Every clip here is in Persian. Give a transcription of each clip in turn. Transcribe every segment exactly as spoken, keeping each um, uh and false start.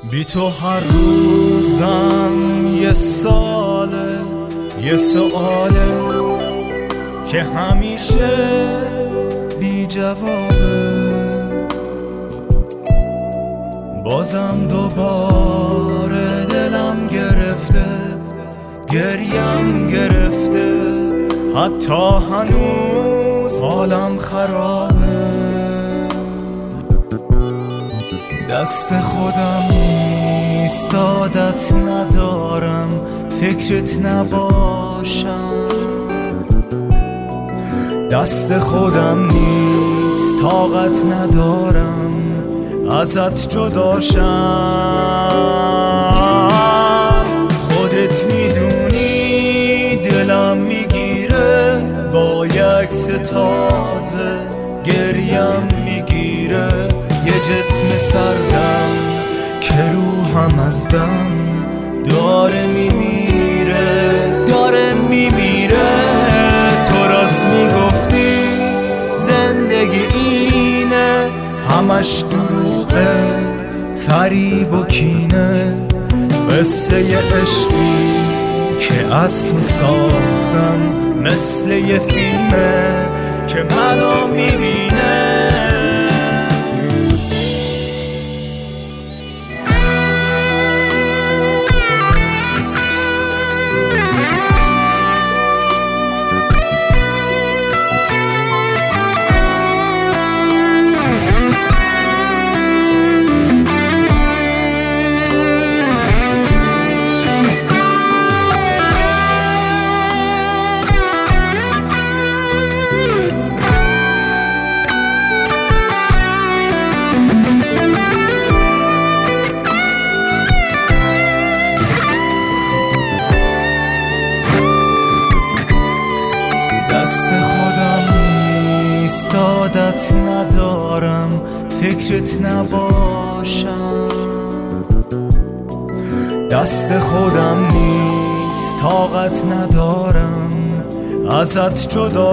بی تو هر روزم یه ساله، یه سؤاله که همیشه بی جوابه. بازم دوباره دلم گرفته، گریم گرفته، حتی هنوز حالم خرابه. دست خودم نیست، عادت ندارم فکرت نباشم. دست خودم نیست، طاقت ندارم ازت جداشم. خودت میدونی دلم میگیره با یک تازه، گریم میگیره یه جسم سردم که روحم از دم داره میمیره، داره میمیره. تو راست میگفتی زندگی اینه، همش دروغه، فریب و کینه. قصه ی عشقی که از تو ساختم مثل یه فیلمه که منو میبینه. دست خودم نیست، عادت ندارم فکرت نباشم. دست خودم نیست، طاقت ندارم ازت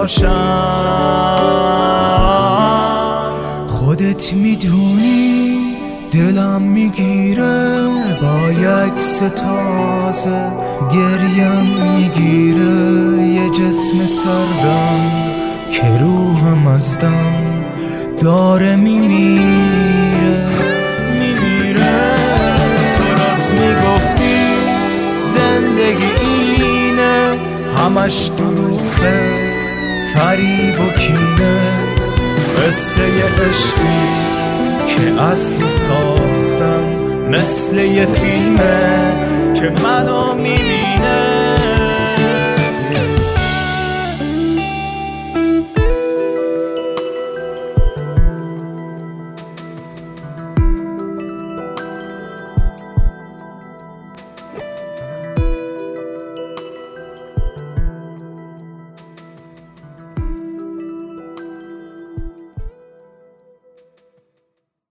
جداشم. خودت میدونی دلم میگیره با یک تازه، گریم میگیره یه جسم سردم که روحم از دم داره میمیره، میمیره. تو راست میگفتی زندگی اینه، همش دروغه، فریب و کینه. قصه ی عشقی که از تو ساختم مثل یه فیلمه که منو میبینه.